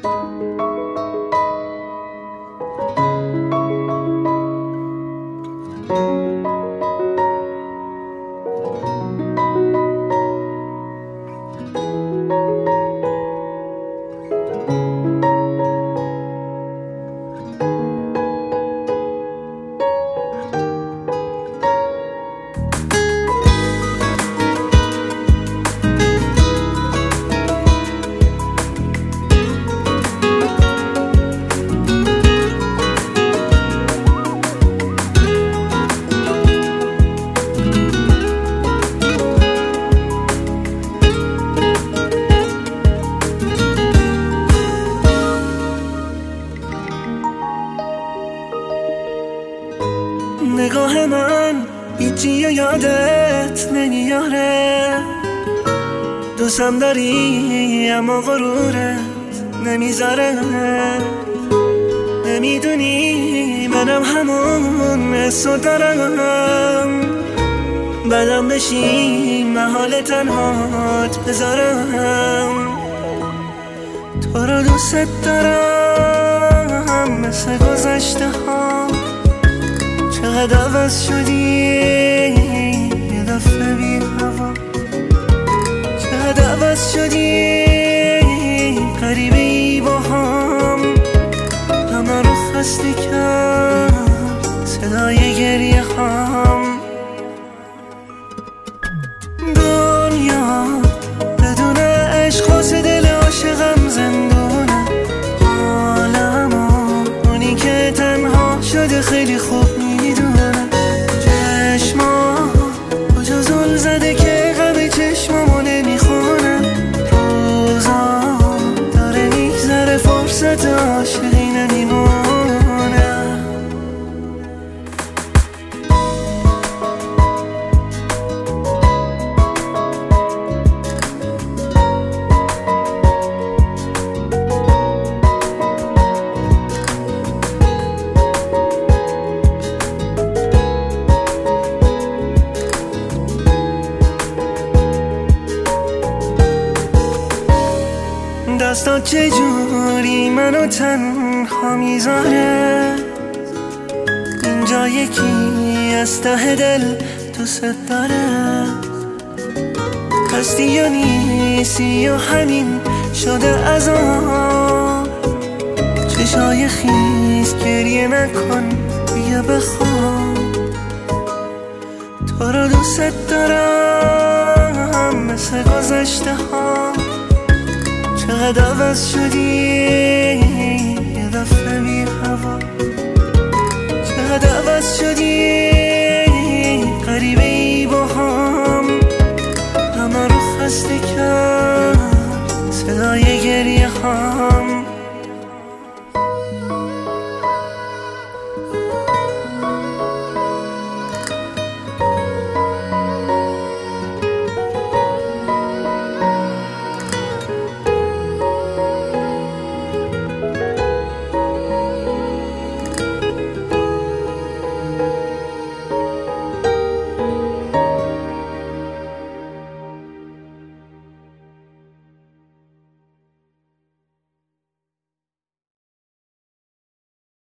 نگاه من هیچی یادت نمیاره، دوستم داری اما غرورت نمیذاره. نمیدونی منم همون حسو دارم، بدم بشی محال تنهات بذارم. تو رو دوست دارم مثل گذشته ها، چقدر عوض شدی یه دفعه بی هوا، چقدر عوض شدی غریبه ای با هم، همه رو خسته کرد صدای گریه هم. دنیا بدون عشق واسه دل عاشقم زندونه، عالمو اونی که تنها شده خیلی خوب میدونه. چشما کجا زل زده که غم چشمامو نمیخونه، روزا داره میگذره فرصت عاشقی نمیمونه. دستات چجوری منو تنها میذاره، اینجا یکی از ته دل دوست داره. هستی یا نیستی یا همین شده عذاب، چشای خیس گریه نکن بیا بخواب. تو رو دوست دارم مثل گذشته ها، چقدر عوض شدی یه دفعه بی هوا، چقدر عوض شدی غریبه ای با هم، همه رو خسته کرد صدای گریه هم.